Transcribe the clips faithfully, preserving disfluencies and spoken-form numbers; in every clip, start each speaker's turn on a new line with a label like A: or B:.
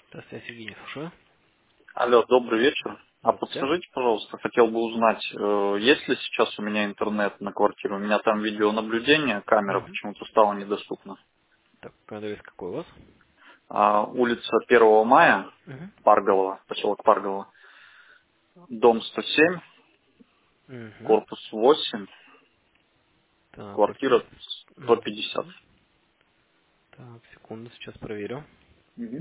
A: Здравствуйте, Евгений, слушаю.
B: Алло, добрый вечер. А
A: Здравствуйте.
B: подскажите, пожалуйста, хотел бы узнать, э, есть ли сейчас у меня интернет на квартире? У меня там видеонаблюдение, камера
A: Угу.
B: почему-то стала недоступна.
A: Так, адрес какой у вас?
B: А, улица первого мая,
A: Угу.
B: Парголова, поселок Парголова, дом сто семь,
A: Угу.
B: корпус восемь,
A: Так,
B: квартира
A: офис.
B: сто пятьдесят.
A: Угу. Так, секунду, сейчас проверю.
B: Мгм.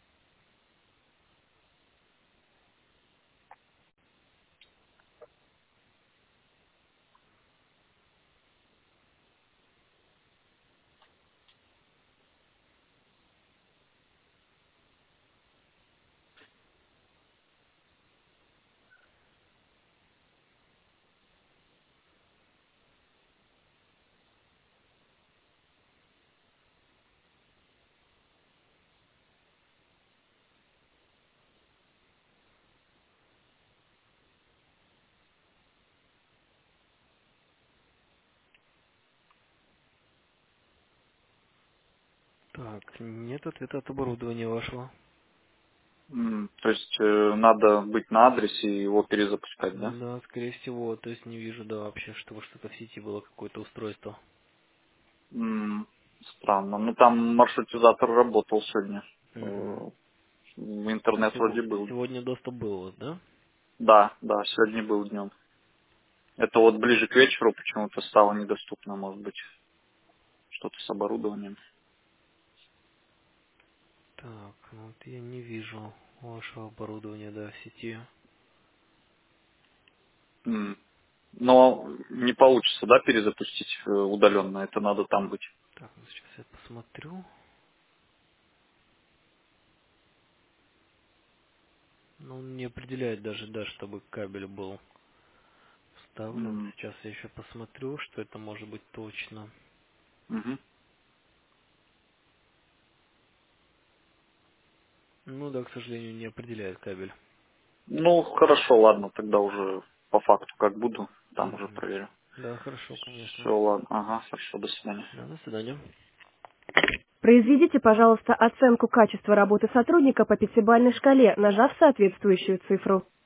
A: Так, нет ответа от оборудования вашего.
B: М, То есть э, надо быть на адресе и его перезапускать, да?
A: Да, скорее всего, то есть не вижу, да, вообще, чтобы что-то в сети было, какое-то устройство.
B: М, Странно. Ну там маршрутизатор работал сегодня. Э,
A: Угу.
B: В интернет вроде был.
A: Сегодня доступ был у вас, да?
B: Да, да, сегодня был днем. Это вот ближе к вечеру почему-то стало недоступно, может быть, что-то с оборудованием.
A: Так, ну вот я не вижу вашего оборудования, да, в сети.
B: М. Но не получится, да, перезапустить э, удаленно, это надо там быть.
A: Так, ну сейчас я посмотрю. Ну, он не определяет даже, да, чтобы кабель был вставлен.
B: М.
A: Сейчас я еще посмотрю, что это может быть точно.
B: Мгм.
A: Ну да, к сожалению, не определяет кабель.
B: Ну, хорошо, ладно, тогда уже по факту как буду, там уже
A: Мгм.
B: проверю.
A: Да, хорошо, конечно.
B: Все, ладно, ага, хорошо, до свидания.
A: Да, до свидания.
C: Произведите, пожалуйста, оценку качества работы сотрудника по пятибалльной шкале, нажав соответствующую цифру.